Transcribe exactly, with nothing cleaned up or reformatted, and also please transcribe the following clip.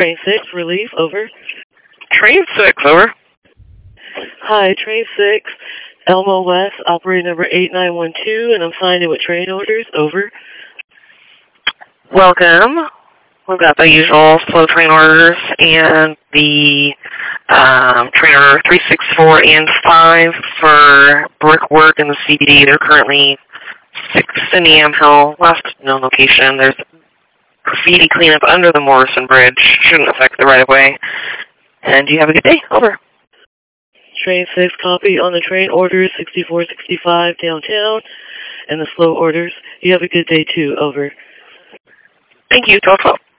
Train six, relief, over. Train six, over. Hi, Train six, Elmo West, operator number eight nine one two, and I'm signing with train orders, over. Welcome. We've got the usual slow train orders and the um, trainer three six four and five for brickwork in the C B D. They're currently six in the Amhill, last known location. There's graffiti cleanup under the Morrison Bridge. Shouldn't affect the right-of-way. And you have a good day. Over. Train six, copy on the train orders sixty-four sixty-five downtown and the slow orders. You have a good day, too. Over. Thank you. twelve twelve.